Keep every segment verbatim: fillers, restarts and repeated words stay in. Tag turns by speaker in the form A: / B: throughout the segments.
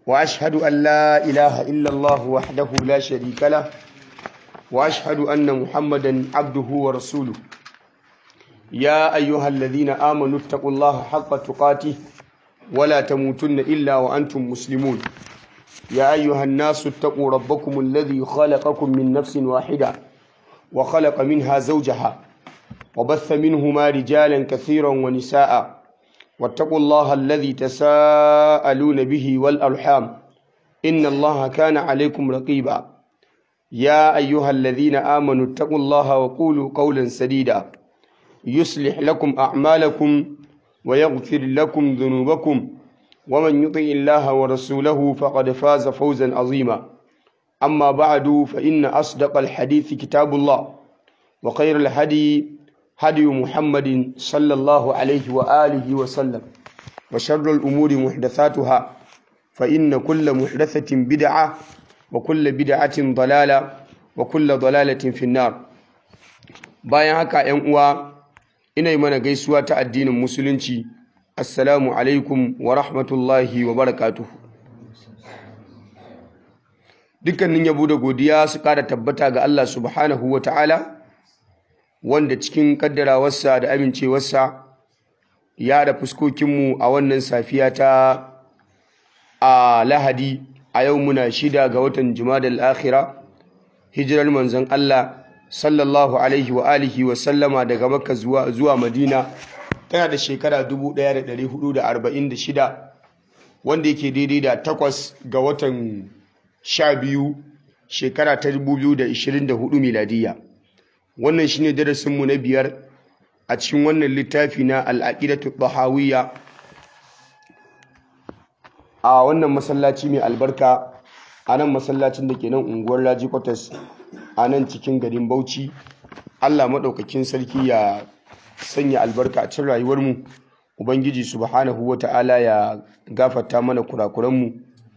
A: وأشهد أن لا إله إلا الله وحده لا شريك له وأشهد أن محمدا عبده ورسوله يا أيها الذين آمنوا اتقوا الله حق تقاته ولا تموتن إلا وأنتم مسلمون يا أيها الناس اتقوا ربكم الذي خلقكم من نفس واحدة وخلق منها زوجها وبث منهما رجالا كثيرا ونساء واتقوا الله الذي تساءلون به والأرحام إن الله كان عليكم رقيبا يا أيها الذين آمنوا اتقوا الله وقولوا قولا سديدا يصلح لكم أعمالكم ويغفر لكم ذنوبكم ومن يطع الله ورسوله فقد فاز فوزا عظيما أما بعد فإن أصدق الحديث كتاب الله وخير الهدي هدي محمد صلى الله عليه وآله وسلم وشر الأمور محدثاتها فإن كل محدثة بدعة وكل بدعة ضلالة وكل ضلالة في النار. bayan haka ‘yan uwa ina yi mana gaisuwa ta addinin musulunci, assalamu alaikum wa rahmatullahi wa barakatuhu. Dukkanin yabo da godiya su ƙara tabbata ga Allah subhanahu wa ta'ala, wanda cikin kaddarawarsa da amincewarsa ya da fuskokinmu a wannan safiya ta a Lahadi. A yau muna shida ga watan Jumadal Akhira, hijirar manzon Allah sallallahu alaihi wa alihi wa sallama daga Makka zuwa zuwa Madina tana da shekara dubu ɗaya da ɗari hudu da arba'in da shida, wanda yake daidai da takwas ga watan sha biyu shekara ta dubu biyu da ishirin da hudu miladiyya. Wannan shine darasinmu na biyar a cikin wannan littafi na al-aqidatu tahawiyya a wannan masallaci mai albarka, a nan masallacin da ke nan unguwar Raji Kwatas a nan cikin garin Bauchi. Allah maɗaukakin sarki ya sanya albarka a cikin rayuwarmu, Ubangiji subhanahu wata'ala ya gafarta mana kurakuranmu.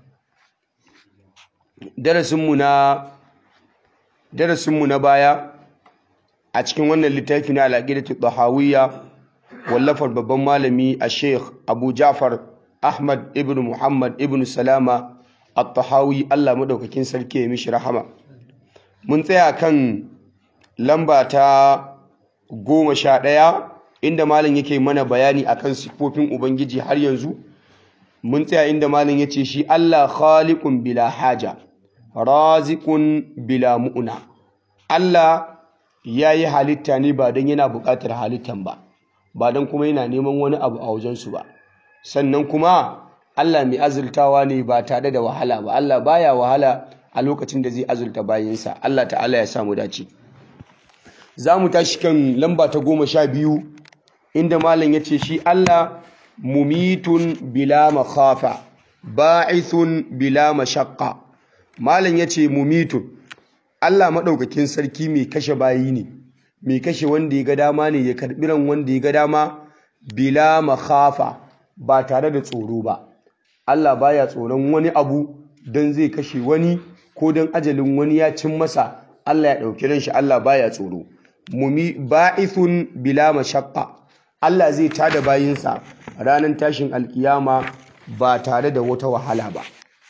A: Darasinmu na darasinmu na baya a cikin wannan littafi na al-aqidatu tahawiyya wallafar babban malami a Sheikh Abu Ja'far Ahmad ibn Muhammad ibn Salama at-Tahawi, Allah madaukakin sarki ya mishi rahama. Mun tsaya kan lamba ta goma sha ɗaya inda malam yake mana bayani akan sifofin Ubangiji. Har yanzu mun tsaya inda malam yace shi Allah khaliqun bila haja raziqun bila mu'na. Allah yayi halitta ne ba dan yana buƙatar halittan ba, ba dan kuma yana neman wani abu a wajensu ba. Sannan kuma Allah mai azultawa ne ba tare da wahala ba. Allah baya wahala a lokacin da zai azulta bayinsa. Allah ta'ala ya samu dace. Za mu tashi kan lamba ta goma sha biyu inda malam ya ce shi Allah mumitun bila makhafa ba'ithun bila mashaqqa. Malam ya ce mumitun, Allah maɗaukakin sarki mai kashe bayi ne, mai kashe wanda ya ga dama ne, ya karɓi ran wanda ya ga dama bila makhafa, ba tare da tsoro ba. Allah baya tsoron wani abu don zai kashe wani ko don ajalin wani ya cin masa Allah ya ɗauki ran shi. Allah baya tsoro. Mumi ba'ithun bila mashaqqa, Allah zai tada bayinsa ranar tashin alkiyama ba tare da wata wahala ba.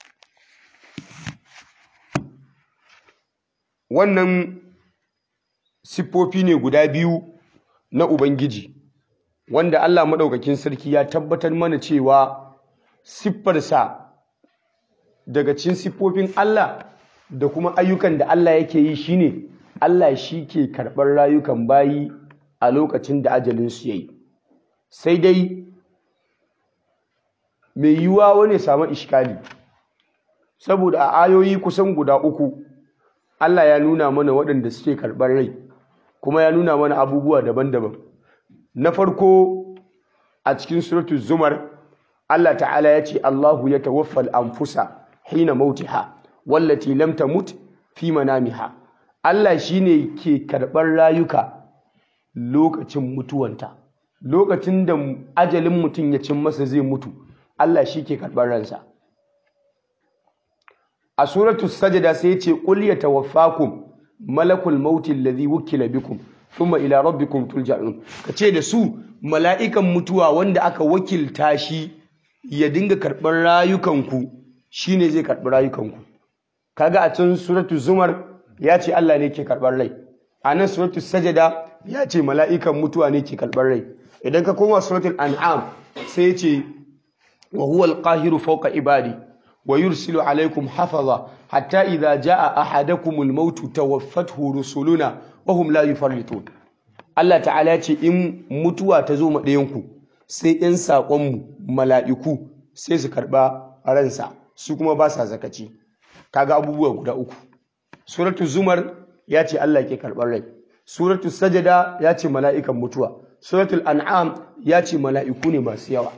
A: Wannan siffofi ne guda biyu na Ubangiji wanda Allah maɗaukakin sarki ya tabbatar mana cewa siffarsa daga cikin siffofin Allah da kuma ayyukan da Allah yake yi shine Allah shi ke karɓar rayukan bayi a lokacin da ajalinsu ya yi. Sai dai mai yiwuwa wani samu ishkali, saboda a ayoyi kusan guda uku Allah ya nuna mana waɗanda suke karɓar rai, kuma ya nuna mana abubuwa daban-daban. Na farko a cikin suratul Zumar Allah ta'ala ya ce Allahu ya tawaffal anfusa hina mautiha wallati lam tamut fi manamiha. Allah shine ke karɓar rayuka lokacin mutuwanta, lokacin da ajalin mutum ya cin masa zai mutu, Allah shi ke karɓar ransa. A suratul Sajda sai ya ce qul yatawaffakum malakul mauti alladhi wukila bikum thumma ila rabbikum turja'un. Kace da su mala'ikan mutuwa wanda aka wakilta shi ya dinga karɓar rayukanku shine zai karɓi rayukanku. Kaga a cikin suratul zumar ya ce Allah ne ke karɓar rai, a nan suratul sajada ya ce mala'ikan mutuwa ne ke karɓar rai. Idan ka koma suratul an'am sai ya ce wa huwa al-qahiru fawqa ibadi wa yursilu alaykum hafaza hatta idza jaa ahadakumul maut tawaffathu rusuluna wa hum la yufarritun. Allah ta'ala ya ce in mutuwa ta zo ma ɗayanku sai ‘yan saƙonmu mala'iku sai su karɓa ransa su kuma ba sa zakaci. Kaga abubuwa guda uku. Suratul zumar ya ce Allah ke karɓar rai, suratul sajada ya ce mala'ikan mutuwa, suratul an'am ya ce mala'iku ne masu yawa.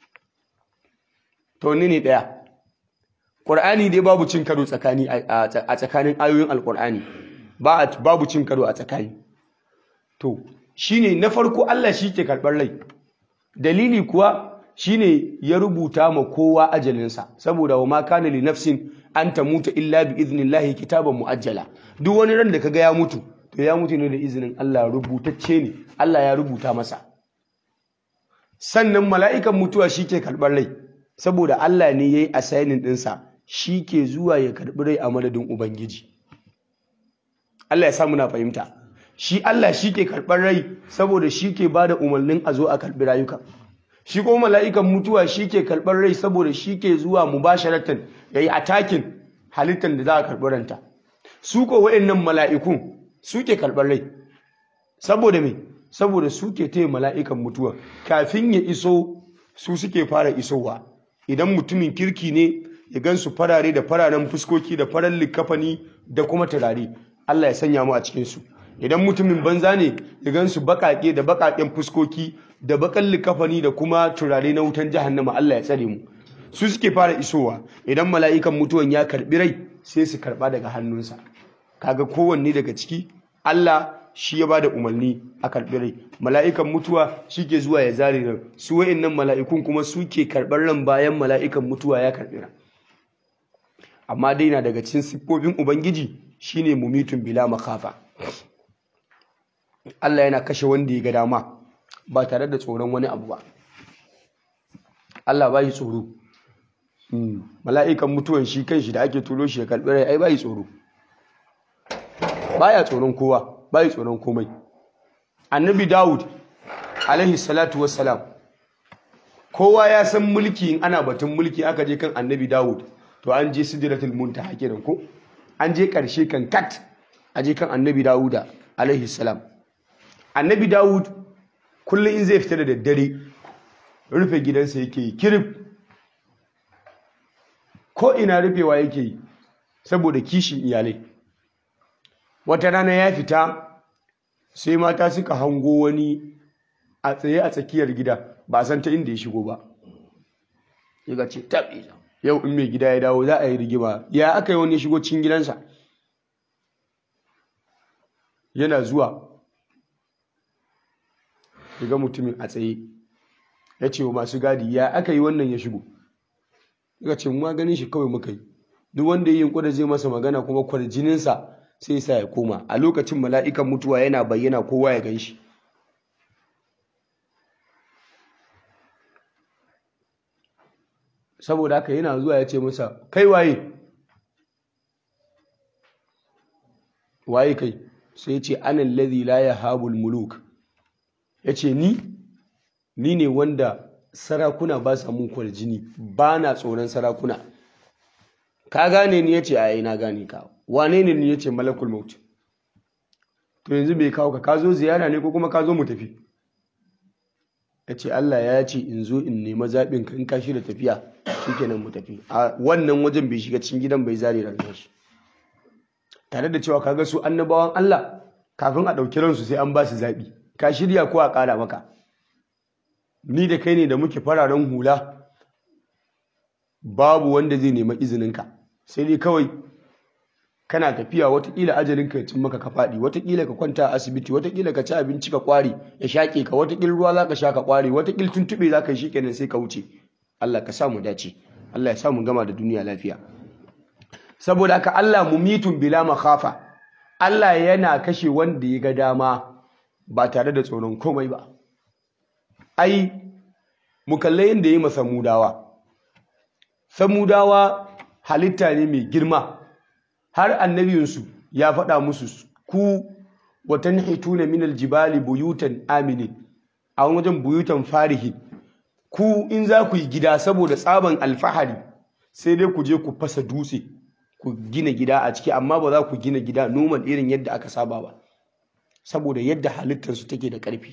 A: To ni ne ɗaya. Ƙur'ani dai babu cin karo tsakani a tsakanin ayoyin Alƙur'ani, babu cin karo a tsakani. To shine na farko Allah shi ke karɓar rai. Dalili kuwa shine ya rubuta ma kowa ajalinsa, saboda wa ma kana li nafsin an tamuta illa bi idnillahi kitaban muajjala. Duk wani ran da kaga ya mutu to ya mutu ne da izinin Allah, rubutacce ne, Allah ya rubuta masa. Sannan mala'ikan mutuwa shi ke karɓar rai, saboda Allah ne yayi assigning ɗinsa, shi ke zuwa ya karɓi rai a madadin Ubangiji. Allah ya sa muna fahimta. Shi Allah shi ke karɓar rai saboda shi ke ba da umarnin a zo a karɓi rayuka. Shi kuma mala'ikan mutuwa shi ke karɓar rai saboda shi ke zuwa mubasharatan ya yi atakin halittar da za a karɓi ranta. Su ko wa'annan mala'ikun su ke karɓar rai. Saboda me? Saboda su ke taya mala'ikan mutuwa. Kafin ya iso su suke fara isowa. Idan mutumin kirki ne ya gansu farare da fararen fuskoki da farar likafani da kuma turare. Allah ya sanya mu a cikinsu. Idan mutumin banza ne ya gansu baƙaƙe da baƙaƙen fuskoki da baƙan likafani da kuma turare na wutan jahannama, Allah ya tsare mu. Su suke fara isowa. Idan mala'ikan mutuwan ya karɓi rai sai su karɓa daga hannunsa. Kaga kowanne daga ciki Allah shi ya bada umarni a karɓi rai. Mala'ikan mutuwa shi ke zuwa ya zare ran. Su wa'innan mala'ikun kuma su ke karɓar ran bayan mala'ikan mutuwa ya karɓi ran. Amma dai na daga cikin siffofin Ubangiji shine mumitun bila makafa. Allah yana kashe wanda ya ga dama ba tare da tsoron wani abu ba. Allah bai tsoro. Hmm. Mala'ikan mutuwan shi kanshi da ake turo shi ya karɓi rai ai bai tsoro. Baya tsoron kowa, bai tsoron komai. Annabi Dawud alaihi salatu wassalam, kowa ya san mulki, in ana batun mulki aka je kan Annabi Dawud to an je sidratul muntaha kenan ko an je ƙarshe kan kat a je kan Annabi Dawuda alaihi salam. Annabi Dawud kullum in zai fita da daddare rufe gidansa yake yi kirif, ko ina rufewa yake yi saboda kishin iyalai. Wata rana ya fita sai mata suka hango wani a tsaye a tsakiyar gida, ba san ta inda ya shigo ba. Ya ce tabi, yau in mai gida ya dawo za a yi rigima, ya aka yi wani ya shigo cikin gidansa. Yana zuwa ga mutumin a tsaye, ya ce wa masu gadi, ya aka yi wannan ya shigo. Ya ce mu ganin shi kawai muka yi, duk wanda ya yi yunƙuri zai masa magana kuma kwarjininsa sai sa ya koma. A lokacin mala'ikan mutuwa yana bayyana kowa ya gan shi. Saboda haka yana zuwa ya ce masa, kai waye? Waye kai? Sai ya ce anan ladhi la yahabul muluk. Ya ce ni ni ne wanda sarakuna ba sa mun kwarjini, ba na tsoron sarakuna. Ka gane ni? Ya ce a na gane ka. Wane ne ni? Ya ce malakul maut. To yanzu bai kawo ka, ka zo ziyara ne ko kuma ka zo mu tafi? Ya ce Allah ya ce in zo in nema zaɓin ka, in ka shirya tafiya shikenan mu tafi. A wannan wajen bai shiga cikin gidan bai zare ranar shi. Tare da cewa kaga su annabawan Allah kafin a ɗauki ransu sai an ba su zaɓi, ka shirya ko a ƙara maka. Ni da kai ne da muke fararen hula, babu wanda zai nema izininka, sai dai kawai kana tafiya watakila ajalinka ya cin maka ka faɗi, watakila ka kwanta a asibiti, watakila ka ci abinci ka kware ya shaƙe ka, watakila ruwa za ka sha ka kware, watakila tuntuɓe za ka yi shi kenan sai ka wuce. Allah ka sa mu dace, Allah ya sa mu gama da duniya lafiya. Saboda haka Allah mumitun bila makhafa, Allah yana kashe wanda ya ga dama ba tare da tsoron komai ba. Ai mu kalle yadda ya yi ma Samudawa. Samudawa halitta ne mai girma har annabiyinsu ya faɗa musu ku watan hituna min aljibali buyutan aminin a wajen buyutan farihin ku in za ku yi gida saboda tsaban alfahari sai dai ku je ku fasa dutse ku gina gida a ciki amma ba za ku gina gida noman irin yadda aka saba ba saboda yadda halittarsu take da ƙarfi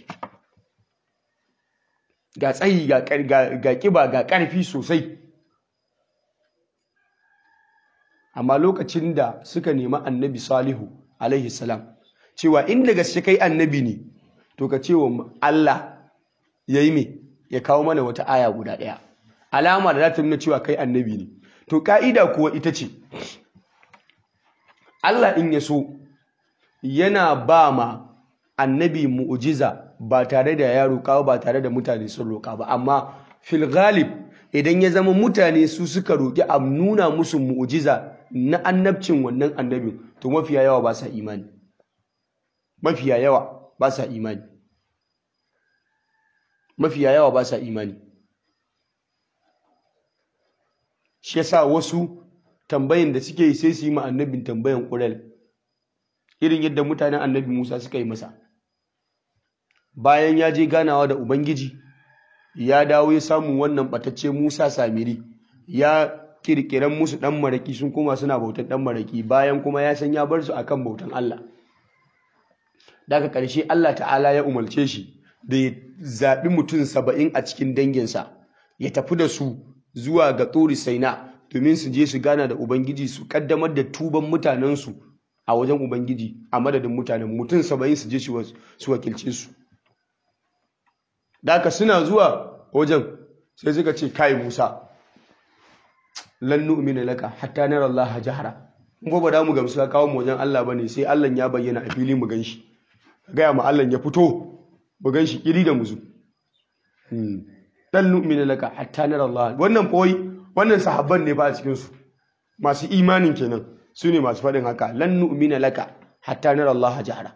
A: ga tsayi ga ƙiba ga ƙarfi sosai amma lokacin da suka nemi annabi salihu alaihi salam cewa inda gaske kai annabi ne to ka ce wa Allah ya yi me ya kawo mana wata aya guda ɗaya alama da za ta nuna cewa kai annabi ne to ka'ida kuwa ita ce Allah in ya so yana ba ma annabi mu'jiza ba tare da ya roƙa ba tare da mutane sun roƙa ba amma fil ghalib idan ya zama mutane su suka roƙi a nuna musu mu'jiza na annabcin wannan annabin to mafiya yawa ba sa imani mafiya yawa ba sa imani mafiya yawa ba sa imani shi yasa wasu tambayin da suke yi sai su yi ma annabin tambayan ƙural irin yadda mutanen annabi Musa suka yi masa bayan ya je ganawa da Ubangiji ya dawo ya samu wannan batacce Musa Samiri ya kirkiran musu dan maraki sun kuma suna bautan dan maraki bayan kuma ya san ya bar su akan bautan Allah daga ƙarshe Allah ta'ala ya umarce shi da ya zaɓi mutum saba'in a cikin danginsa ya tafi da su zuwa ga Turi Saina domin su je su gana da Ubangiji su kaddamar da tuban mutanensu a wajen Ubangiji a madadin mutanen mutum saba'in su je su wakilce su daga suna zuwa wajen sai suka ce kai Musa lan nu'mina laka hatta nara Allah jahara mun ba da mu gamsu ka kawo mu wajen Allah bane sai Allah ya bayyana a fili mu ganshi gaya mu Allah ya fito mu ganshi kiri da muzu hmm lan nu'mina laka hatta nara Allah wannan koyi wannan sahabban ne ba a cikin su masu imanin kenan su ne masu faɗin haka lan nu'mina laka hatta nara Allah jahara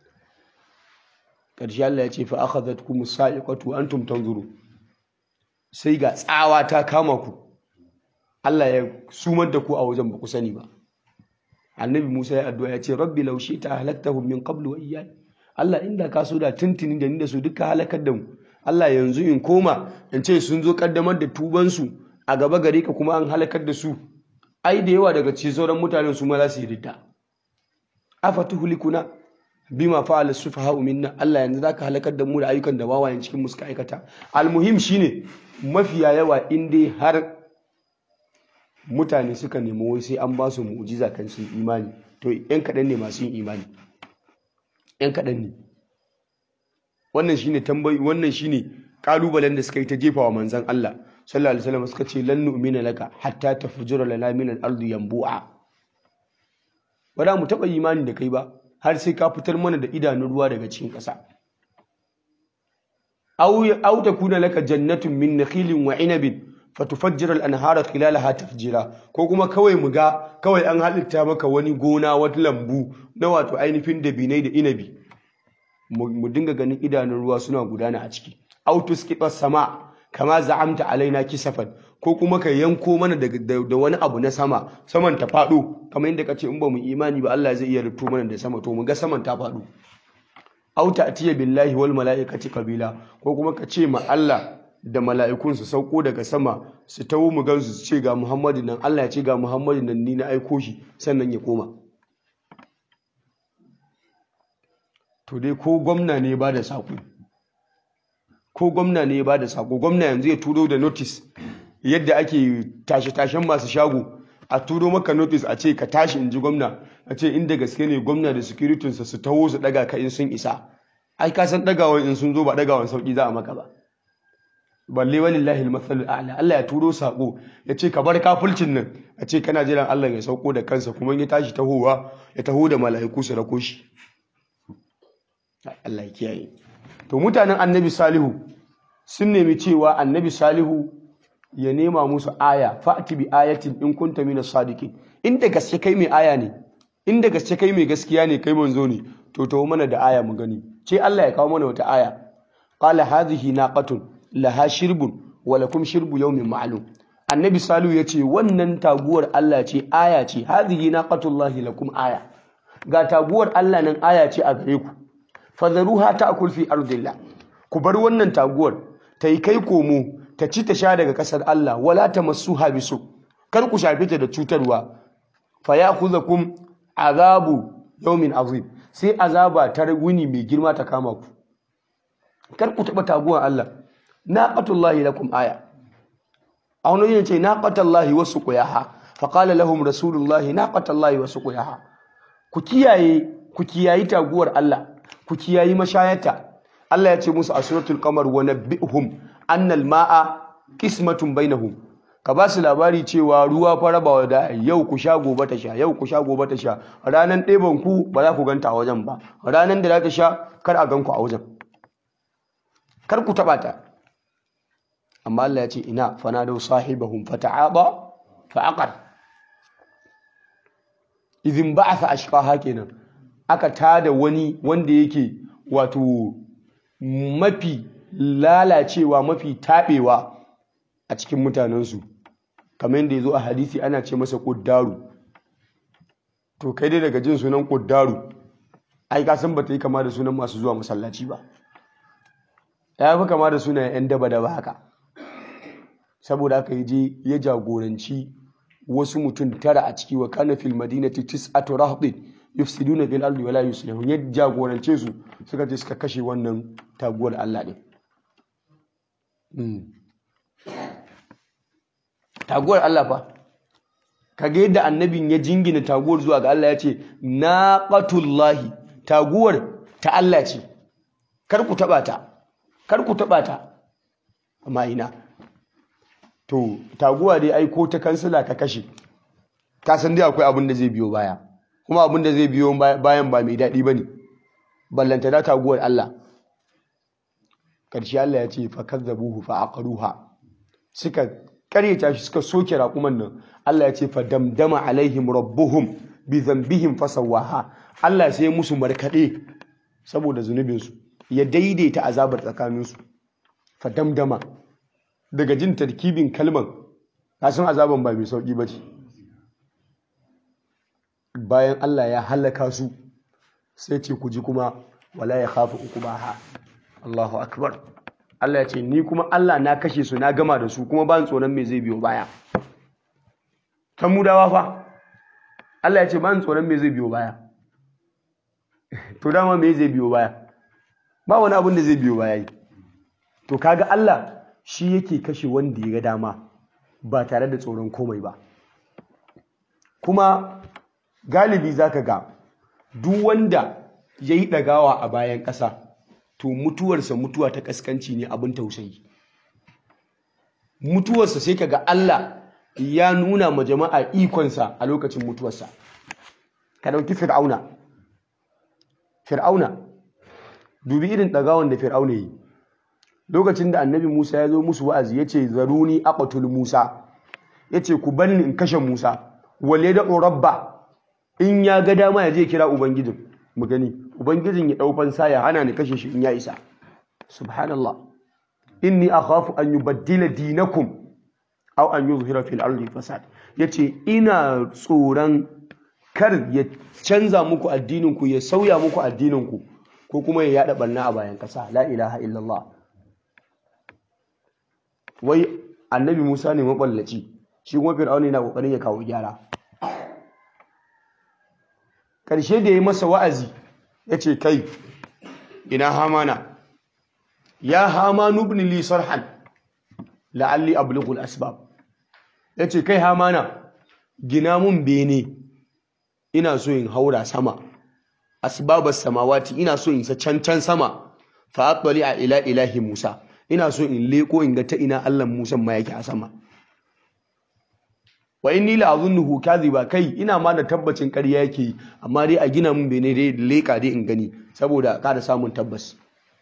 A: karshe Allah ya ce fa akhadhatkum as-sa'iqatu antum tanzuru sai ga tsawa ta kama ku Allah ya sumar da ku a wajen ba ku sani ba annabi Musa ya addu'a ya ce rabbi law shi'ta halaktahum min qablu wa iyyai Allah inda ka so da tuntuni da ni da su duka halakar da mu Allah yanzu in koma in ce sun zo kaddamar da tuban su a gaba gare ka kuma an halakar da su ai da yawa daga cikin sauran mutanen su ma za su yi ridda afatuhlikuna bima fa'ala sufaha'u minna Allah yanzu zaka halakar da mu da ayyukan da wawayen cikin mu suka aikata almuhim shine mafiya yawa in dai har mutane suka nemi wai sai an ba su mu'jiza kan sun imani to yan kaɗan ne masu yin imani yan kaɗan ne wannan shine tambayi wannan shine kalubalen da suka yi ta jefawa manzon Allah sallallahu alaihi wasallam suka ce lan nu'mina laka hatta tafjura lana min al-ardi yanbu'a ba mu taɓa imani da kai ba har sai ka fitar mana da idanun ruwa daga cikin ƙasa aw aw takuna laka jannatun min nakhilin wa 'inabin fatufajjira al-anhara khilalaha tafjira ko kuma kawai mu ga kawai an halitta maka wani gona wata lambu na wato ainihin dabinai da inabi mu dinga ganin idanun ruwa suna gudana a ciki aw tusqita sama kama za'amta alaina kisafan ko kuma ka yanko mana da wani abu na sama saman ta fado kamar yadda kace in ba mu imani ba Allah zai iya rufto mana da sama to mu ga saman ta fado aw ta'tiya billahi wal malaikati qabila ko kuma ka ce ma Allah da mala'ikun su sauko daga sama su tawo mu gansu su ce ga Muhammadu nan Allah ya ce ga Muhammadu nan ni na aiko shi sannan ya koma to dai ko gwamna ne ba da sako ko gwamna ne ba da sako gwamna yanzu ya turo da notice yadda ake tashe-tashen masu shago a turo maka notice a ce ka tashi in ji gwamna a ce inda gaske ne gwamna da securitinsa su taho su daga ka in sun isa ai ka san dagawan in sun zo ba dagawan sauki za a maka ba balle walillahi al-mathalul a'la Allah ya turo sako ya ce ka bar kafulcin nan a ce kana jiran Allah ya sauko da kansa kuma ya tashi tahowa ya taho da mala'iku su rako shi Allah ya kiyaye to mutanen annabi salihu sun nemi cewa annabi salihu ya nema musu aya fa'ti bi ayatin in kunta minas sadiqin inda gaske kai mai aya ne inda gaske kai mai gaskiya ne kai manzo ne to tawo mana da aya mu gani ce Allah ya kawo mana wata aya qala hadhihi naqatun laha shirbun wa lakum shirbu yawmin ma'lum annabi Salihu ya ce wannan taguwar Allah ce, aya ce, hadhihi naqatullahi lakum aya, ga taguwar Allah nan aya ce a gare ku, fadharuha ta'kul fi ardillah, ku bar wannan taguwar ta yi kai komo ta ci ta sha daga ƙasar Allah, wala tamassuha bisu, kar ku shafe ta da cutarwa, fa ya'khudhukum azabu yawmin azim, sai azaba ta wuni mai girma ta kama ku. Kar ku taba taguwar Allah, naqatullahi lakum aya. A wani yace naqatallahi wasu quyaha, fa qala lahum rasulullahi naqatallahi wasu quyaha. Ku kiyaye ku kiyayi taguwar Allah, ku kiyayi mashayata. Allah ya ce musu a suratul qamar wa nabbihum annal ma'a qismatun bainahum, ka ba su labari cewa ruwa fa rabawa da yau ku sha gobe ta sha, yau ku sha gobe ta sha, ranan ɗeban ku ba za ku ganta a wajen ba, ranan da za ta sha kar a ganku a wajen, kar ku taɓa ta. Amma Allah ya ce ina fanadau sahibahum fata'aba fa'aqar, idhin ba'atha ashqaha kenan, aka tada wani wanda yake wato mafi lalacewa mafi taɓewa a cikin mutanensu, kamar yadda ya zo a hadisi ana ce masa ƙuddaru. To kai dai daga jin sunan ƙuddaru, ai ka san ba ta yi kama da sunan masu zuwa masallaci ba, ya fi kama da sunan 'yan daba-daba haka. Saboda haka ya je ya jagoranci wasu mutum tara a ciki, wa kana fil madinati tis'atu rahdin yufsiduna fil ardi wala yuslihun, ya jagorance su suka je suka kashe wannan taguwar Allah din. Taguwar Allah fa, kage yadda annabin ya jingina taguwar zuwa ga Allah, ya ce naqatullahi, taguwar ta Allah ce, kar ku taba ta, kar ku taba ta. Amma ina to taguwa dai ai ko ta kansila ka kashe, ka san dai akwai abin da zai biyo baya, kuma abin da zai biyo bayan ba mai daɗi bane, ballanta da taguwar Allah. Ƙarshe Allah ya ce fa kazzabuhu fa aqruha, suka karyata shi suka soke raƙuman nan. Allah ya ce fa damdama alaihim rabbuhum bi dhanbihim fasawaha, Allah sai musu markade saboda zunubinsu, ya daidaita azabar tsakaninsu. Fa damdama, daga jin tarkibin kalman kasan azaban ba mai sauki bace. Bayan Allah ya halaka su sai ce ku ji kuma wala ya khafu uqbaha. Allahu akbar. Allah ya ce ni kuma Allah na kashe su na gama da su, kuma ban tsoron me zai biyo baya. Tamudawa fa Allah ya ce ban tsoron me zai biyo baya. To dama me zai biyo baya? Ba wani abin da zai biyo baya yi. To kaga Allah shi yake kashe wanda ya ga dama ba tare da tsoron komai ba. Kuma galibi zaka ga duk wanda yayi dagawa a bayan ƙasa, to mutuwarsa mutuwa ta kaskanci ne, abin tausayi. Mutuwarsa sai kaga Allah ya nuna ma jama'a ikonsa a lokacin mutuwarsa. Ka dauki Fir'auna. Fir'auna, dubi irin dagawan da Fir'auna yi. Lokacin da Annabi Musa ya zo musu wa'azi, yace zaruni aqtul Musa, yace ku banni in kashe Musa, wale da rabba, in ya ga dama ya je kira ubangijin mu gani, ubangijin ya dau fansa ya hana ni kashe shi in ya isa. Subhanallah. Inni akhafu an yubaddila dinakum aw an yuzhira fil ardi fasad, yace ina tsoron kar ya canza muku addinin ku, ya sauya muku addinin ku, ko kuma ya yada barna a bayan kasa. La ilaha illallah. Wai Annabi Musa ne maballaci, shi kuma Fir'auna yana kokarin ya kawo gyara. Karshe da yayi masa wa'azi yace kai ina Hamana, ya Hamanu ibn li sarhan la'alli ablughu al-asbab, yace kai Hamana gina mun bene, ina so in haura sama, asbabas samawati, ina so in sa can can sama, fa atli ila ilahi Musa, ina so in leko in ga ta ina Allah Musa ma yake a sama. Wa inni la azunnuhu kadhiba, kai ina ma da tabbacin ƙarya yake, amma dai a gina mun bene dai leka dai in gani saboda kada samun tabbas.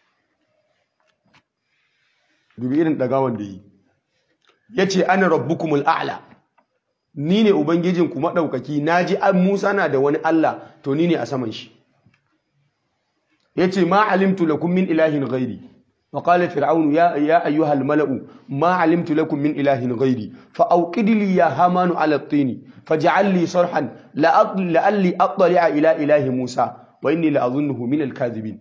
A: Dubi irin dagawan da yi. Yace ana rabbukumul a'la, ni ne ubangijinku madaukaki, naji an Musa na da wani Allah, to ni ne a saman shi. Yace ma alimtu lakum min ilahin ghairi, wa qala fir'aunu ya ya ayyuhal mala'u ma alimtu lakum min ilahin ghairi fa awqid li ya hamanu ala at-tin faj'al li sarhan la'alli attali'a ila ilahi Musa wa inni la'adhunnuhu min al-kadhibin.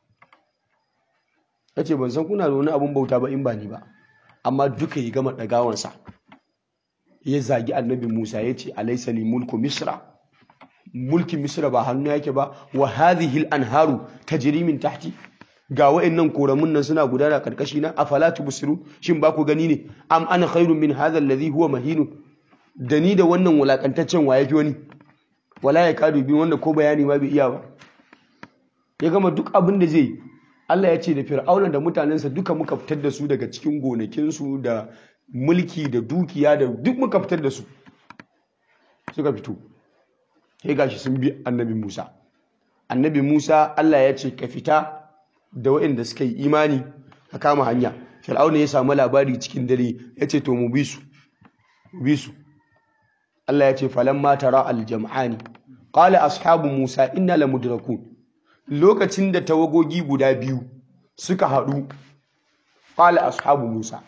A: yace ban san kuna da wani abun bauta ba in ba ni ba, amma duka ya gama dagawansa ya zagi annabi Musa yace alaysa li mulku misra, mulkin misra ba hannu yake ba, wa hadhihi al-anharu tajri min tahti, ga wa'annan koramun nan suna gudana karkashi na, afala tubsiru, shin ba ku gani ne, am ana khairun min hadha alladhi huwa mahin, da ni da wannan wulakantaccen waye fi wani, wala ya kadu bi wanda ko bayani ma bai iya ba. Ya gama duk abin da zai, Allah ya ce da Fir'auna da mutanensa duka muka fitar da su daga cikin gonakinsu da mulki da dukiya da duk muka fitar da su suka fito. Sai gashi sun bi annabi Musa. Annabi Musa Allah ya ce ka fita da waɗanda suka yi imani ka kama hanya. Fir'auna ya samu labari cikin dare ya ce to mu bi su. Mu bi su. Allah ya ce falamma tara al-jam'ani qala ashabu Musa inna lamudrakun. Lokacin da tawagogi guda biyu suka haɗu, qala ashabu Musa,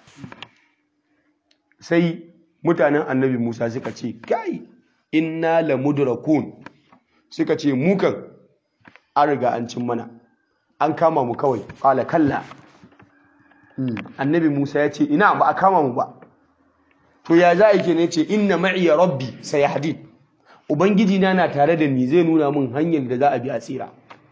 A: sai mutanen annabi Musa suka ce kai inna lamudrakun, suka ce mukan an riga an cin mana, an kama mu kawai. Qala kalla, annabi Musa ya ce ina ba a kama mu ba. To ya za a ke ne ce inna ma'iya rabbi sayahdin, ubangiji na na tare da ni zai nuna min hanyar da za a bi a tsira.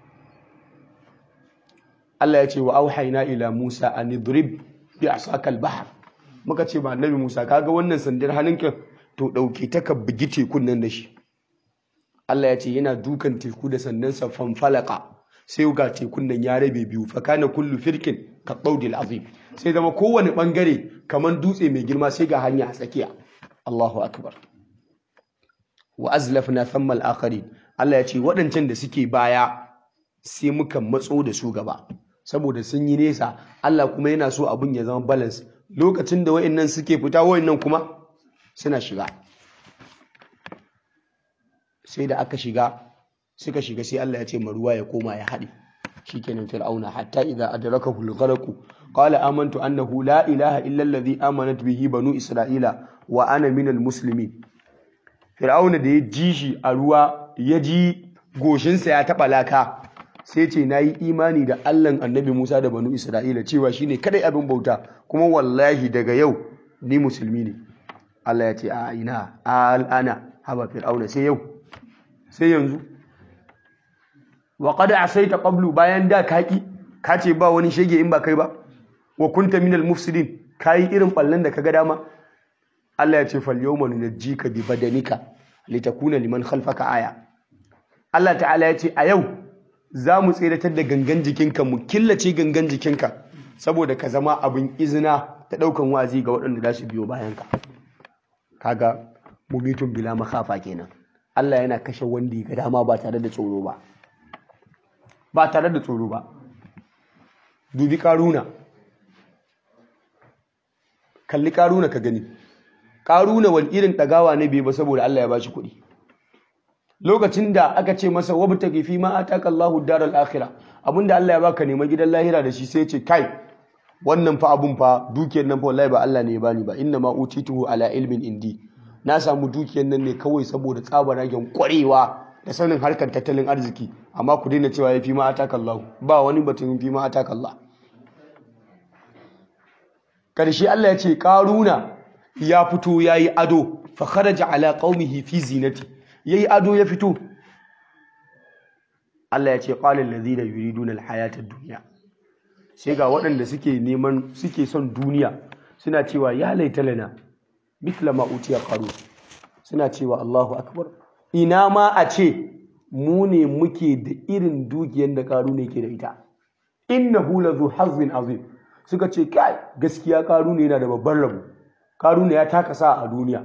A: Allah ya ce wa auhayna ila Musa an idrib bi asaka al-bahr, muka ce ba annabi Musa kaga wannan sandar hannunka to dauke ta ka bugi tekun nan da shi. Allah ya ce yana dukan teku da sandansa fanfalaka, sai ga tekun nan ya rabe biyu, fa kana kullu firkin ka daudil azim, sai zama kowane bangare kaman dutse mai girma, sai ga hanya a tsakiya. Allahu akbar. Wa azlafna thamma al-akharin, Allah ya ce waɗancan da suke baya sai muka matso da su gaba saboda sun yi nesa. Allah kuma yana so abun ya zama balance, lokacin da wayannan suke fita wayannan kuma suna shiga. Sai da aka shiga suka shiga sai Allah ya ce maruwa ya koma ya haɗe. Shikenan Fir'auna hatta idza adrakahu al-gharq qala amantu annahu la ilaha illa alladhi amanat bihi banu isra'ila wa ana minal muslimin. Fir'auna da ya ji shi a ruwa, ya ji goshinsa ya taɓa laka, sai ce na yi imani da Allahn annabi Musa da banu Isra'ila cewa shi ne kadai abin bauta, kuma wallahi daga yau ni musulmi ne. Allah ya ce a ina al'ana haba Fir'auna, sai yau, sai yanzu. Wa qad asaita qablu, bayan da kaki ka ce ba wani shege in ba kai ba, wa kunta minal mufsidin, kai irin ballan da kaga dama. Allah ya ce fal yawma nunajjika bi badanika litakuna liman khalfaka aya. Allah ta'ala ya ce a yau za mu tseratar da gangan jikinka, mu killace gangan jikinka saboda ka zama abin izina ta daukan wazi ga waɗanda za su biyo bayanka. Kaga mumitun bila makhafa kenan. Allah yana kashe wanda ga dama ba tare da tsoro ba. Ba tare da tsoro ba. Dubi Karuna. Kalli Karuna ka gani. Karuna wani irin ɗagawa ne bai ba saboda Allah ya bashi kuɗi. Lokacin da aka ce masa wabtaghi fi ma ataka Allahu daral akhirah, abinda Allah ya baka nema gidan lahira da shi, sai ya ce kai wannan fa abun fa dukiyar nan fa wallahi ba Allah ne ya bani ba, inna ma utituhu ala ilmin indi, na samu dukiyar nan ne kawai saboda tsabaragen kwarewa da sanin harkar tattalin arziki, amma ku daina cewa ya fi ma ataka Allah, ba wani batun fi ma ataka Allah. Karshe Allah ya ce Karuna ya fito yayi ado, fa kharaja ala qaumihi fi zinati, yayi ado ya fito. Allah ya ce qala allazina yuriduna alhayata ad-dunya, sai ga waɗanda suke neman suke son duniya suna cewa ya laita lana mithla ma utiya qarun, suna cewa Allahu akbar, ina ma a ce mu ne muke da irin dukiyar da Qarun yake da ita. Innahu lazu hazzin azim, suka ce kai gaskiya Qarun yana da babban rabo, Qarun ya taka sa a duniya.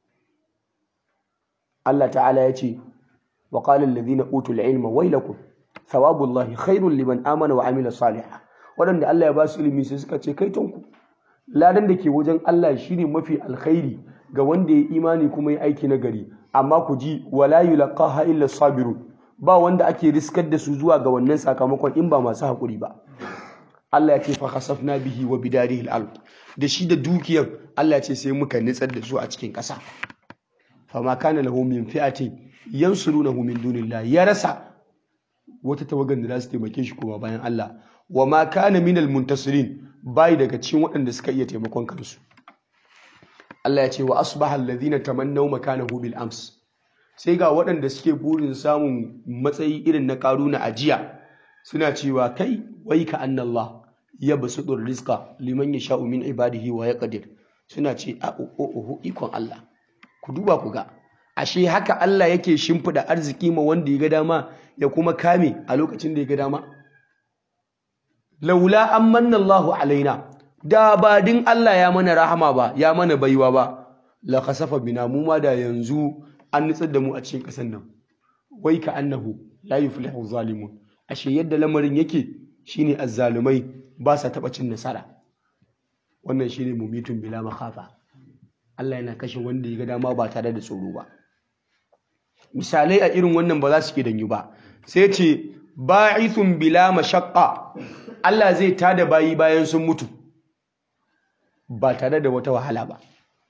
A: Allah ta'ala ya ce wa qala alladhina utul ilma waylakum thawabullahi khairul liman amana wa amila salihan, wadanda Allah ya ba su ilimi sai suka ce kai tonku, ladan da ke wajen Allah shine mafi alkhairi ga wanda ya imani kuma ya aiki na gari, amma ku ji wala yulqaha illa sabirun, ba wanda ake riskar da su zuwa ga wannan sakamakon in ba masu hakuri ba. Allah ya ce fa khasafna bihi wa bidarihi al-ard da shi da dukiyar Allah ya ce sai muka nitsar da su a cikin ƙasa fama kana lahu min fi'atin yansurunahu min dunillah ya rasa wata tawagan da za su taimake shi kuma bayan Allah wa ma kana minal muntasirin bai daga cikin waɗanda suka iya taimakon kansu Allah ya ce wa asbaha alladhina tamannaw makanahu bil ams sai ga waɗanda suke burin samun matsayi irin na karuna ajiya suna cewa kai wai ka annallah yabsutur rizqa liman yasha'u min ibadihi wa yaqdir suna ce a o ikon Allah ku duba ku ga ashe haka Allah yake shimfida arziki ma wanda ya ga dama ya kuma kame a lokacin da ya ga dama laula amanna Allahu alaina da ba din Allah ya mana rahama ba ya mana baiwa ba la khasafa bina mu ma da yanzu an nitsar da mu a cikin kasan nan wai ka annahu la yuflihu zalimun ashe yadda lamarin yake shine azzalumai ba sa taba cin nasara wannan shine mumitun bila makhafa Allah yana kashe wanda ya ga dama ba tare da tsoro ba misalai a irin wannan ba za su ke danyu ba sai ce ba'ithun bila mashaqqa Allah zai tada bayi bayan sun mutu ba tare da wata wahala ba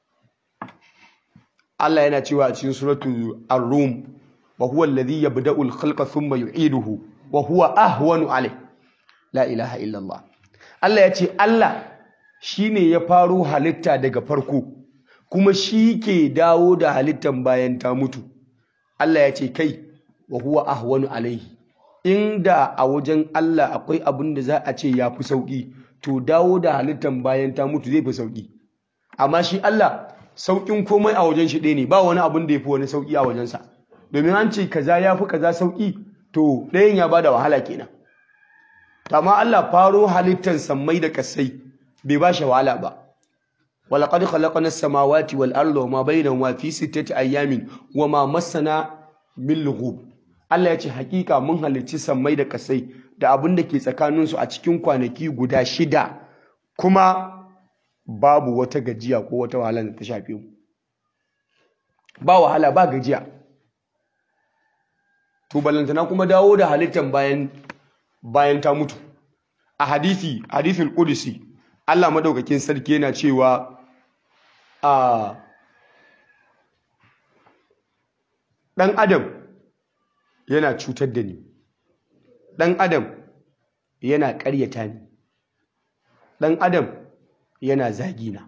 A: Allah yana cewa a cikin suratul ar-rum wa huwa alladhi yabda'u al-khalqa thumma yu'iduhu wa huwa ahwanu alayh la ilaha illa Allah Allah ya ce Allah shine ya faro halitta daga farko kuma shi ke dawo da halittan bayan ta mutu Allah ya ce kai wa huwa ahwanu alayhi inda a wajen Allah akwai abin da za a ce ya fi sauƙi to dawo da halittan bayan ta mutu zai fi sauƙi amma shi Allah sauƙin komai a wajen shi ɗaya ne ba wani abin da ya fi wani sauƙi a wajensa domin an ce kaza ya fi kaza sauƙi to ɗayan ya ba da wahala kenan amma Allah faro halittan sammai da kasai bai ba shi wahala ba ولقد خلقنا السماوات والأرض وما بينهما في ستة أيام وما مسنا من لغوب Allah ya ce hakika mun halicci sammai da kasai da abin da ke tsakaninsu a cikin kwanaki guda shida kuma babu wata gajiya ko wata wahala da ta shafe mu ba wahala ba gajiya to balantana kuma dawo da halittar bayan bayan ta mutu a hadisi hadisul qudsi Allah madaukakin sarki yana cewa a dan adam yana cutar da ni ɗan adam yana ƙaryata ni ɗan adam yana zagina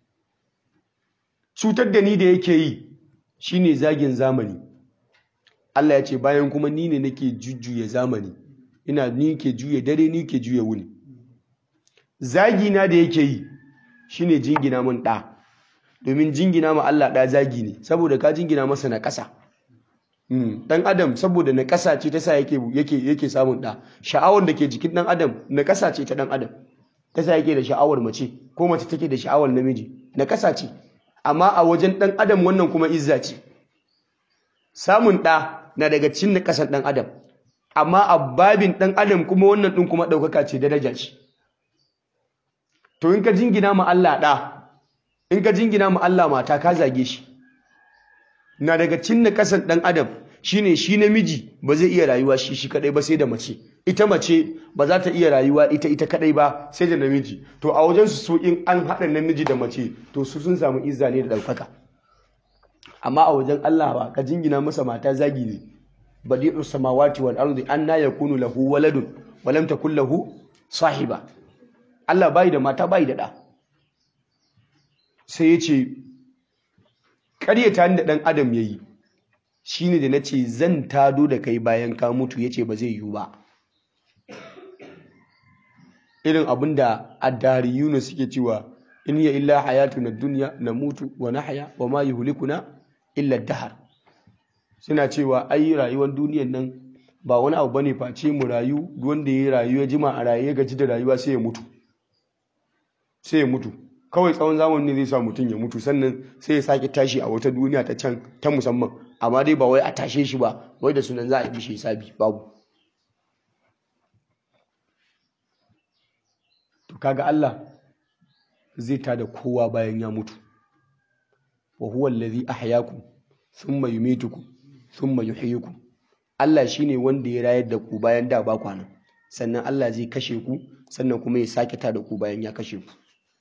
A: cutar da ni da yake yi shine zagin zamani Allah ya ce bayan kuma ni ne nake jujjuya zamani ina ni ke juya dare ni ke juya wuni zagina da yake yi shine jingina mun ɗa domin jingina ma Allah ɗa zagi ne saboda ka jingina masa na ƙasa dan adam saboda na ƙasa ce ta sa yake yake yake samun da sha'awar da ke jikin dan adam na ƙasa ce ta dan adam ta sa yake da sha'awar mace ko mace take da sha'awar namiji na ƙasa ce amma a wajen dan adam wannan kuma izza ce samun da na daga cikin na ƙasar dan adam amma a babin dan adam kuma wannan din kuma daukaka ce daraja ce to in ka jingina ma Allah da in ka jingina ma Allah mata ka zage shi na daga cinna kasan dan adam shine shi namiji ba zai iya rayuwa shi shi kadai ba sai da mace ita mace ba za ta iya rayuwa ita ita kadai ba sai da namiji to a wajen su so in an hada namiji da mace to su sun samu izza ne da daukaka amma a wajen Allah ba ka jingina masa mata zagi ne badi'u samawati wal ardi anna yakunu lahu waladun wa lam takul lahu sahiba Allah bai da mata bai da da sai ya ce ƙaryata da ɗan adam ya yi shi ne da na ce zan tado da kai bayan ka mutu ya ce ba zai yiwu ba irin abin da addariyuna suke cewa in ya illa hayatu na duniya na mutu wa na haya wa ma yuhlikuna illa dahar suna cewa ai rayuwar duniyan nan ba wani abu bane face mu rayu wanda ya rayu ya jima a raye ya gaji da rayuwa sai ya mutu sai ya mutu kawai tsawon zamani ne zai sa mutum ya mutu sannan sai ya sake tashi a wata duniya ta can ta musamman amma dai ba wai a tashe shi ba wai da sunan za a yi shi sabi babu to kaga Allah zai tada kowa bayan ya mutu wa huwa allazi ahyaakum thumma yumitukum thumma yuhyikum Allah shine wanda ya rayar da ku bayan da ba kwana sannan Allah zai kashe ku sannan kuma ya sake tada ku bayan ya kashe ku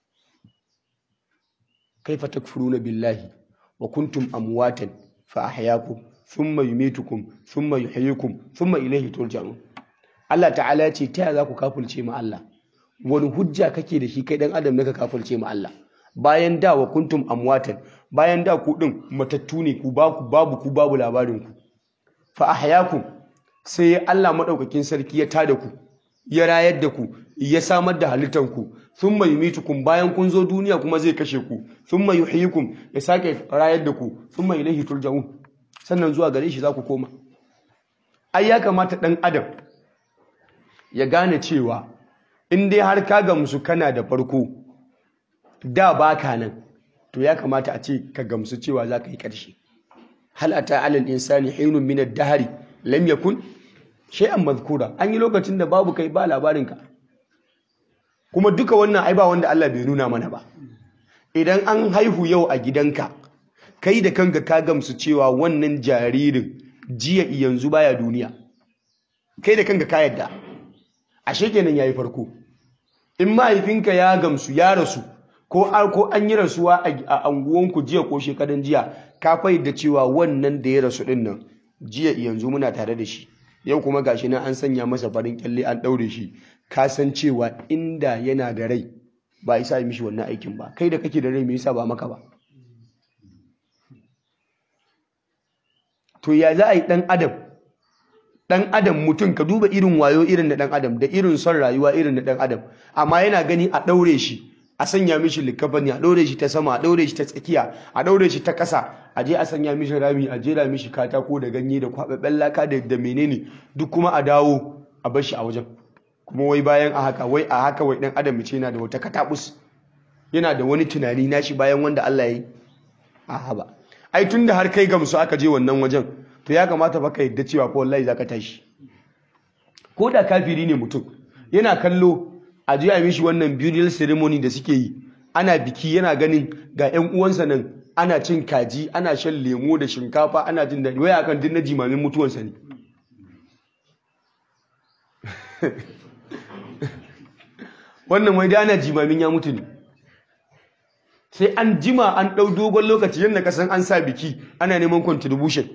A: kaifa takfuruna billahi wa kuntum amwatan fa ahyaakum thumma yumitukum thumma yuhyikum thumma ilayhi turja'un Allah ta'ala ya ce ta za ku kafirce ma Allah wani hujja kake da shi kai dan adam naka kafirce ma Allah bayan da wa kuntum amwatan bayan da ku din matattu ne ku babu ku babu labarin ku fa ahyaakum sai Allah madaukakin sarki ya tada ku ya rayar da ku ya samar da halittan ku thumma yumitukum bayan kun zo duniya kuma zai kashe ku thumma yuhyikum ya sake rayar da ku thumma ilayhi turja'un sannan zuwa gare shi za ku koma ai ya kamata dan adam ya gane cewa in dai har ka gamsu kana da farko da baka nan to ya kamata a ce ka gamsu cewa za ka yi ƙarshe hal ata alal insani hinun min ad-dahri lam yakun shay'an madhkura an yi lokacin da babu kai ba labarinka kuma duka wannan ai ba wanda Allah bai nuna mana ba idan an haihu yau a gidanka kai da kanka ka gamsu cewa wannan jaririn jiya yanzu baya duniya kai da kanka ka yadda ashe kenan yayi farko in mahaifinka ya gamsu ya rasu ko ko an yi rasuwa a anguwanku jiya ko shekaran jiya ka faida cewa wannan da ya rasu din nan jiya yanzu muna tare da shi yau kuma gashi nan an sanya masa farin kyalle an daure shi ka san cewa inda yana da rai ba isa yi mishi wannan aikin ba kai da kake da rai me yasa ba maka ba to ya za a yi dan adam dan adam mutum ka duba irin wayo irin na dan adam da irin son rayuwa irin na dan adam amma yana gani a daure shi a sanya mishi likafani a daure shi ta sama a daure shi ta tsakiya a daure shi ta kasa a je a sanya mishi rami a jera mishi katako da ganye da kwababben laka da da menene duk kuma a dawo a bar shi a wajen kuma wai bayan a haka wai a haka wai dan adam ce yana da wata katabus yana da wani tunani nashi bayan wanda Allah ya yi a haba ai tunda har kai gamsu aka je wannan wajen to ya kamata fa ka yadda cewa fa wallahi zaka tashi ko da kafiri ne mutum yana kallo a je a mishi wannan burial ceremony da suke yi ana biki yana ganin ga ƴan uwansa nan ana cin kaji ana shan lemo da shinkafa ana jin daɗi waya kan dinna jimamin mutuwansa ne wannan wai da ana jimamin ya mutu ne sai an jima an ɗau dogon lokaci yadda kasan an sa biki ana neman contribution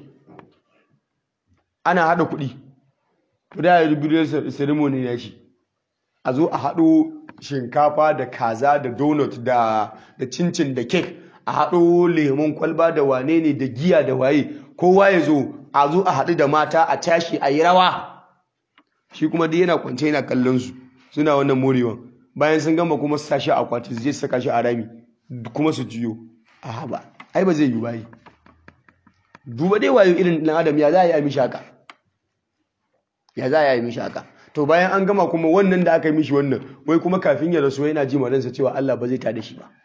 A: ana haɗa kuɗi to da ya burial ceremony ya shi a zo a haɗo shinkafa da kaza da donut da da cincin da kek a haɗo lemon kwalba da wane ne da giya da waye kowa ya zo a zo a haɗu da mata a tashi a yi rawa shi kuma dai yana kwance yana kallon su suna wannan morewa bayan sun gama kuma su sashi akwati su je su saka shi a rami kuma su jiyo a haba ai ba zai yi bayi duba dai wayo irin ɗan adam ya za a yi mishi haka ya za a yi mishi haka to bayan an gama kuma wannan da aka yi mishi wannan wai kuma kafin ya rasu yana ji maransa cewa Allah ba zai tada shi ba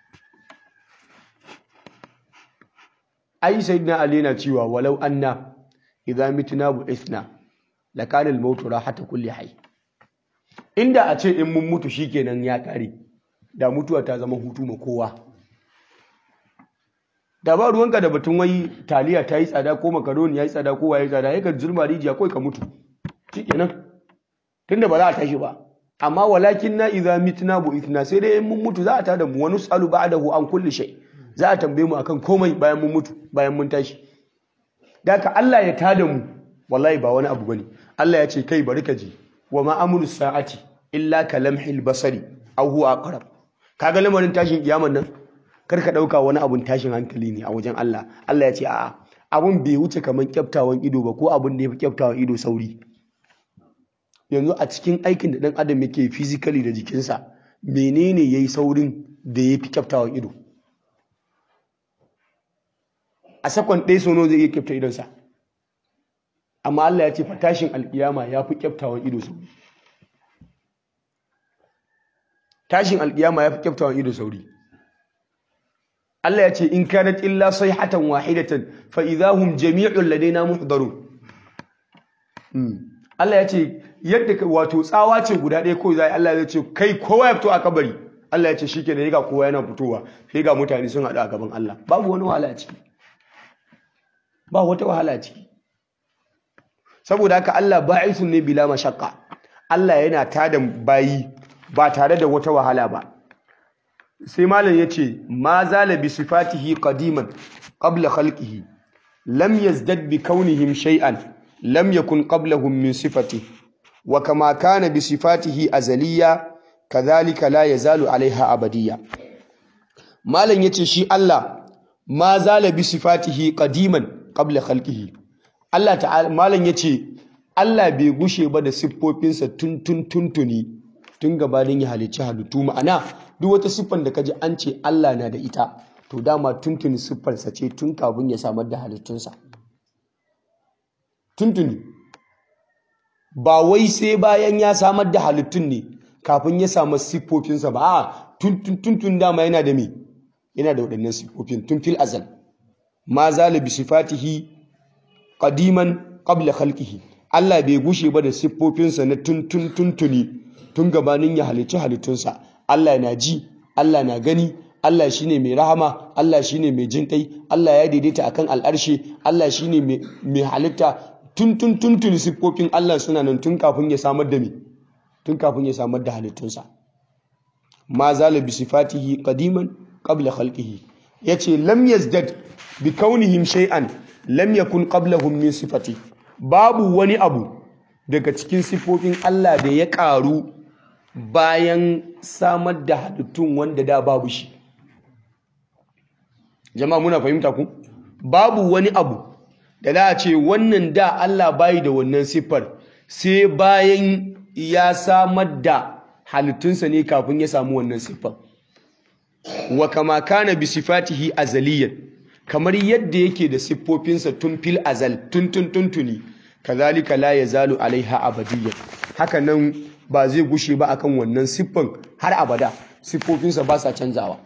A: ai sayyidina ali na cewa walau anna idza mitna bu'ithna lakana al-maut rahata kulli hayy inda a ce in mun mutu shikenan ya kare da mutuwa ta zama hutu ma kowa da ba ruwanka da batun wai taliya ta yi tsada ko makaroni ya yi tsada ko waye tsada yaka zulma rijiya kai ka mutu shikenan tunda ba za a tashi ba amma walakin na idza mitna bu'ithna sai dai mun mutu za a tada mu wani salu ba'dahu an kulli shay za a tambaye mu akan komai bayan mun mutu bayan mun tashi daka Allah ya tada mu wallahi ba wani abu bane Allah ya ce kai bari ka ji wa ma amru sa'ati illa kalamhil basari aw huwa aqrab kaga lamarin tashin kiyaman nan kar ka dauka wani abun tashin hankali ne a wajen Allah Allah ya ce a'a abun bai wuce kaman kyaftawan ido ba ko abun da yafi kyaftawan ido sauri yanzu a cikin aikin da dan adam yake physically da jikinsa menene yayi saurin da yafi kyaftawan ido a sakon ɗaya sono zai iya kyafta idonsa amma Allah ya ce fa tashin alkiyama ya fi kyaftawan ido sauri tashin alkiyama ya fi kyaftawan ido sauri Allah ya ce in kanat illa sayhatan wahidatan fa idahum jami'un ladaina muhdarun Allah ya ce yadda wato tsawa ce guda ɗaya ko zai Allah ya ce kai kowa ya fito a kabari Allah ya ce shikenan ga kowa yana fitowa sai ga mutane sun haɗu a gaban Allah babu wani wahala a ciki ba wata wahala a ciki saboda haka Allah ba'isun ne bila mashaqqa Allah yana tada bayi ba tare da wata wahala ba. Sai malam yace ma zala bi sifatihi qadiman qabla khalqihi lam yazdad bi kaunihim shay'an lam yakun qablahum min sifatihi wa kama kana bi sifatihi azaliyya kadhalika la yazalu alaiha abadiyya. Malam yace shi Allah ma zala bi sifatihi qadiman qabla khalqihi. Allah ta'ala malam yace Allah bai gushe ba da siffofinsa tun tun tuntuni tun gabanin ya halicci halittu. Ma'ana duk wata siffar da kaji an ce Allah na da ita to dama tuntuni siffarsa ce tun kafin ya samar da halittunsa. Tuntuni ba wai sai bayan ya samar da halittun ne kafin ya samu siffofinsa ba, a tuntun tuntun dama yana da me yana da waɗannan siffofin tun fil azal. Ma zala bi sifatihi qadiman qabla khalqihi. Allah bai gushe ba da siffofinsa na tuntun tuntuni tun gabanin ya halicci halittunsa. Allah na ji, Allah na gani, Allah shine mai rahama, Allah shine mai jinkai, Allah ya daidaita akan al'arshe, Allah shine mai mai halitta. Tuntun tuntuni siffofin Allah suna nan tun kafin ya samar da me tun kafin ya samar da halittunsa. Ma zala bi sifatihi qadiman qabla khalqihi. Yace lam yazdad bi kaunihim shay'an lam yakun qablahum min sifati. Babu wani abu daga cikin siffofin Allah da ya ƙaru bayan samar da halittun wanda da babu shi. Jama'a muna fahimta ku? Babu wani abu da za a ce wannan da Allah bayi da wannan siffar sai bayan ya samar da halittunsa ne kafin ya samu wannan siffar. Wa kama kana bi sifatihi azaliyan, kamar yadda yake da siffofinsa tun fil azal tun tun tuntuni, kazalika la yazalu alaiha abadiyyan. Haka nan ba zai gushe ba akan wannan siffan har abada, siffofinsa ba sa canzawa.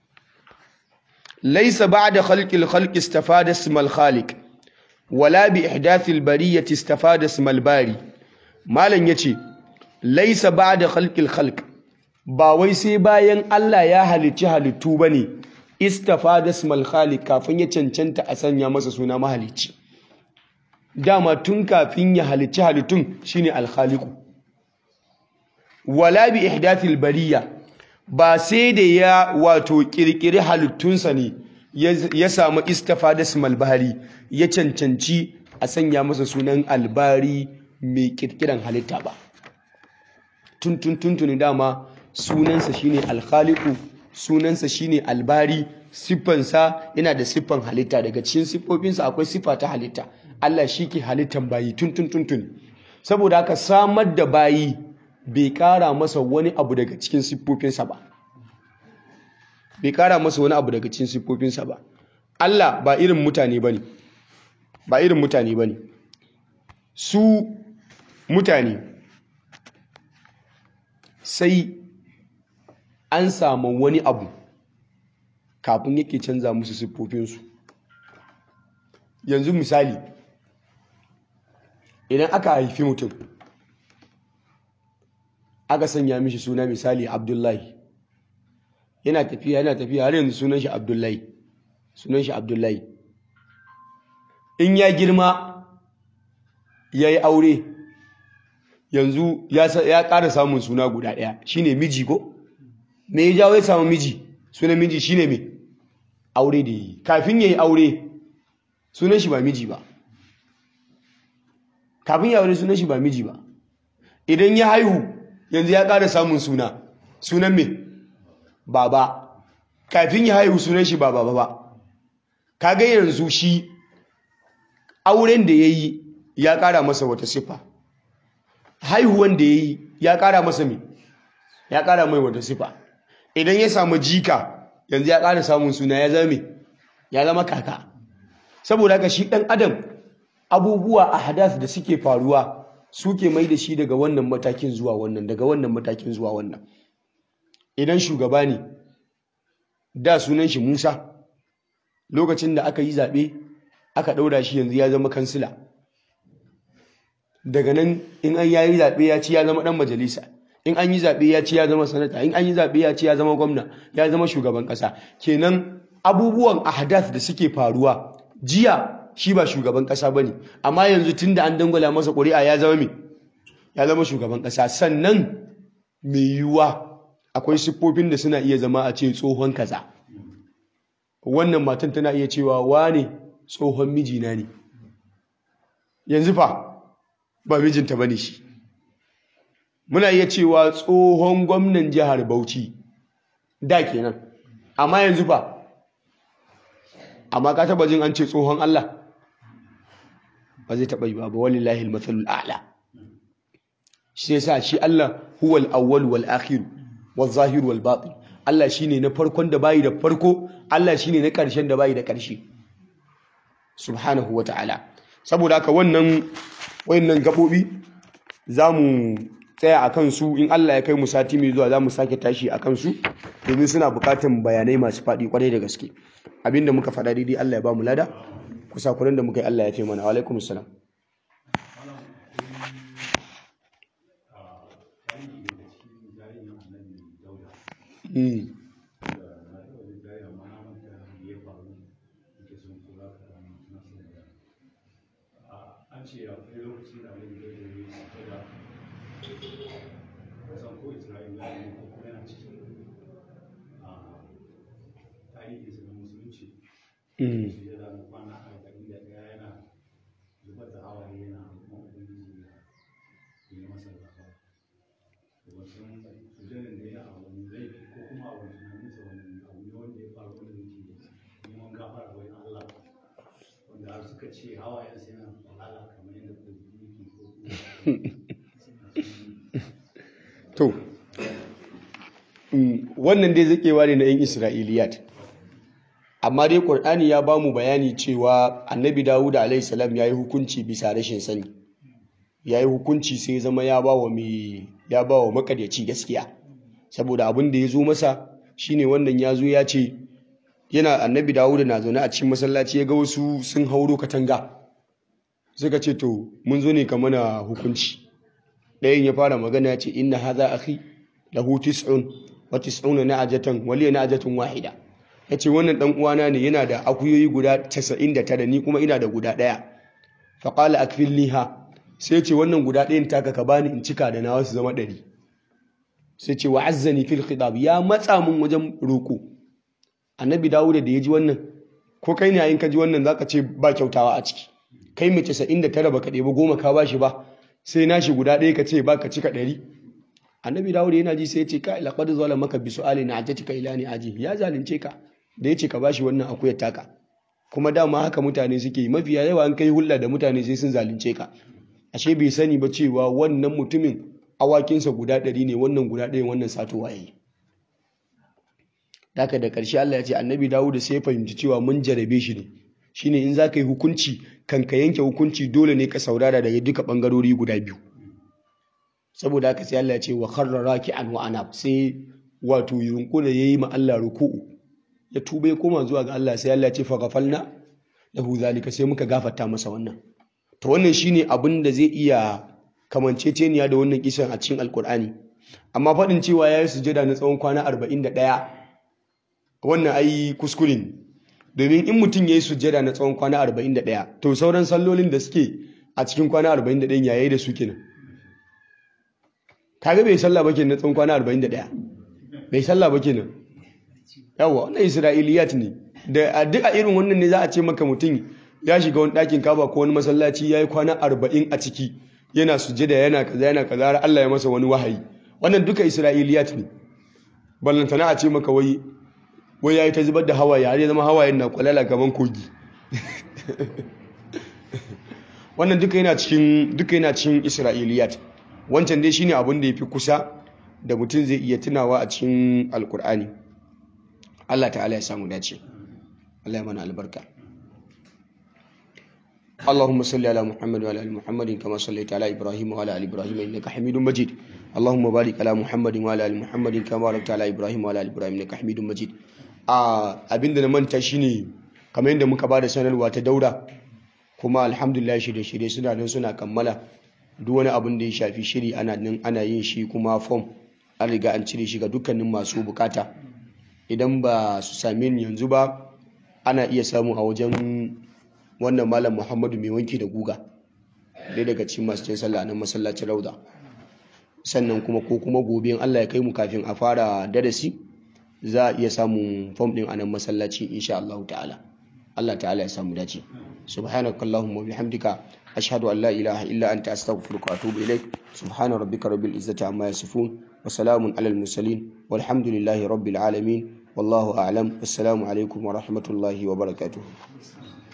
A: Laysa ba'da khalqil khalqi istafada ismal khaliq wala bi ihdathil bariyati istafada ismal bari. Malam yace laysa ba'da khalqil khalq, ba wai sai bayan Allah ya halicci halittu bane istafada ismal khaliq kafin ya cancanta a sanya masa suna mahalicci. Dama tun kafin ya halicci halittun shine al-khaliqu. Wala bi ihdathil bariya, ba sai da ya wato kirkiri halittunsa ne ya samu istafada ismal bari ya cancanci a sanya masa sunan albari mai kirkiran halitta ba. Tun tun tuntuni dama sunansa shine al-khaliqu, sunansa shine albari, siffansa yana da siffan halitta. Daga cikin siffofinsa akwai siffa ta halitta. Allah shi ke halittan bayi tun tun tuntuni. Saboda haka samar da bayi bai kara masa wani abu daga cikin siffofinsa ba. Bai kara masa wani abu daga cikin siffofinsa ba. Allah ba irin mutane bane. Ba irin mutane bane. Su mutane sai an samu wani abu kafin yake canza musu siffofinsu. Yanzu misali, idan aka haifi mutum aka sanya mishi suna misali Abdullahi, yana tafiya yana tafiya har yanzu sunan shi Abdullahi, sunan shi Abdullahi. In ya girma ya yi aure yanzu ya ƙara samun suna guda ɗaya shine miji ko? Me ya jawo ya samu miji? Sunan miji shine me? Aure da yi. Kafin ya yi aure sunan shi ba miji ba. Kafin ya aure sunan shi ba miji ba. Idan ya haihu yanzu ya ƙara samun suna. Sunan me? Baba. Kafin ya haihu sunan shi ba baba ba. Kaga yanzu shi auren da ya yi ya ƙara masa wata siffa. Haihuwan da ya yi ya ƙara masa me? Ya ƙara mai wata siffa. Idan ya samu jika yanzu ya ƙara samun suna ya zama me? Ya zama kaka. Saboda haka shi ɗan adam abubuwa a hadas da suke faruwa suke mai da shi daga wannan matakin zuwa wannan, daga wannan matakin zuwa wannan. Idan shugaba ne da sunan shi Musa, lokacin da aka yi zaɓe aka ɗaura shi yanzu ya zama kansila. Daga nan in an yayi zaɓe ya ci ya zama ɗan majalisa, in an yi zaɓe ya ci ya zama sanata, in an yi zaɓe ya ci ya zama gwamna, ya zama shugaban ƙasa. Kenan abubuwan ahdath da suke faruwa, jiya shi ba shugaban ƙasa bane, amma yanzu tunda an dangwala masa ƙuri'a ya zama me? ya zama shugaban ƙasa. Sannan mai yiwuwa akwai siffofin da suna iya zama a ce tsohon kaza. Wannan matan tana iya cewa wane tsohon mijina ne, yanzu fa ba mijinta bane shi. Muna iya cewa tsohon gwamnan jihar Bauchi da kenan, amma yanzu fa. Amma ka taba jin an ce tsohon Allah? Ba zai taba yi ba, walillahi al-mathalul a'la. Shi yasa shi Allah huwal awwal wal akhir wal zahir wal batin. Allah shine na farkon da bayi da farko, Allah shine na ƙarshen da bayi da ƙarshe. Subhanahu wa ta'ala. Saboda haka wannan wayannan gabobi zamu tsaya akan su, in Allah ya kai mu sati mai zuwa zamu sake tashi akan su domin suna buƙatar bayanai masu faɗi kwarai da gaske. Abinda muka faɗa daidai Allah ya ba mu lada, kusakuren da muka yi Allah ya fi mana. Wa alaikumus salam. Mm. Mm. To, wannan dai zakewa ne na 'yan Isra'iliyat. Amma dai Qur'ani ya bamu bayani cewa Annabi Dawud alayhi salam yayi hukunci bisa rashin sani. Yayi hukunci sai zama ya bawa mai ya bawa makadyaci gaskiya. Saboda abin da yazo masa shine wannan yazo ya ce yana Annabi Dawud na zaune a cikin masallaci ya ga wasu sun hauro katanga. Suka ce to mun zo ne ka mana hukunci. Ɗayan ya fara magana ya ce inna hadha akhi lahu tis'un wa tis'una na'ajatan wa li na'ajatun wahida. Ya ce wannan ɗan uwana ne, yana da akuyoyi guda casa'in da tara, ni kuma ina da guda ɗaya. Faƙala akfilniha, sai ce wannan guda ɗayan taka ka bani in cika da nawa su zama ɗari. Sai ce wa azzani fil khitab, ya matsa mun wajen roƙo. Annabi Dawud da ya ji wannan, ko kai ne yayin ka ji wannan zaka ce ba kyautawa a ciki. Kai mai casa'in da tara baka ɗebi goma ka bashi ba, sai nashi guda ɗaya ka ce ba ka cika ɗari. Annabi Dawud yana ji sai ya ce ka laqad zalamaka bi su'ali na'ajatika ila ni'aji, ya zalunce ka da ya ce ka bashi wannan akuyar taka. Kuma dama haka mutane suke, mafiya yawa an kai hulɗa da mutane sai sun zalunce ka. Ashe bai sani ba cewa wannan mutumin awakinsa guda ɗari ne, wannan guda ɗayan wannan satowa yayi. Daka da ƙarshe Allah ya ce Annabi Dawud sai ya fahimci cewa mun jarabe shi ne. Shine in za ka yi hukunci, kan ka yanke hukunci dole ne ka saurara daga duka ɓangarori guda biyu. Saboda haka sai Allah ya ce wa kharra raki'an wa anab, sai wato yunkuna yayi ma Allah ruku'u. Ya tuba ya koma zuwa ga Allah, sai Allah ya ce fa ghafalna lahu zalika, sai muka gafarta masa wannan. To wannan shine abin da zai iya kamanceceniya da wannan kisan a cikin Alkur'ani. Amma faɗin cewa yayi sujada na tsawon kwana arba'in da ɗaya, wannan ai kuskure ne. Domin in mutum yayi sujada na tsawon kwana arba'in da ɗaya, to sauran sallolin da suke a cikin kwana arba'in da ɗaya yayi da su kenan. Kaga bai sallah ba kenan na tsawon kwana arba'in da ɗaya. Bai sallah ba kenan. Yawa wannan Isra'iliyat ne. Da a duk a irin wannan ne za a ce maka mutum ya shiga wani ɗakin Kaaba ko wani masallaci yayi kwana arba'in a ciki, yana sujada yana kaza yana kaza har Allah ya masa wani wahayi. Wannan duka Isra'iliyat ne. Ballantana a ce maka wai wai yayi ta zubar da hawaye har ya zama hawayen na kwalala gaban kogi. Wannan duka yana cikin duka yana cikin Isra'iliyat. Wancan dai shine abin da yafi kusa da mutum zai iya tunawa a cikin Alkur'ani. Allah ta'ala ya samu dace. Allah ya mana albarka. اللهم صل على محمد وعلى ال محمد كما صليت على ابراهيم وعلى ال ابراهيم انك حميد مجيد. اللهم بارك على محمد وعلى ال محمد كما باركت على ابراهيم وعلى ال ابراهيم انك حميد مجيد. a abinda na manta shine kamar yadda muka bada sanarwa ta daura, kuma alhamdulillah shirye shirye suna nan suna kammala. Duk wani abin da ya shafi shiri ana nan ana yin shi, kuma form an riga an cire shi ga dukkanin masu bukata. Idan ba su same ni yanzu ba, ana iya samu a wajen wannan malam Muhammadu mai wanki da guga. dai daga cikin masu cin sallah nan masallacin Rauda. Sannan kuma ko kuma gobe in Allah ya kai mu kafin a fara darasi za a iya samun form din a nan masallaci insha Allah ta'ala. Allah ta'ala ya samu dace. Subhanakallahumma wa bihamdika ashhadu an la ilaha illa anta astaghfiruka wa atubu ilaik. Subhana rabbika rabbil izzati amma yasifun wa salamun alal mursalin walhamdulillahi rabbil alamin. Wallahu a'lam. Assalamu alaikum wa rahmatullahi wa barakatuh.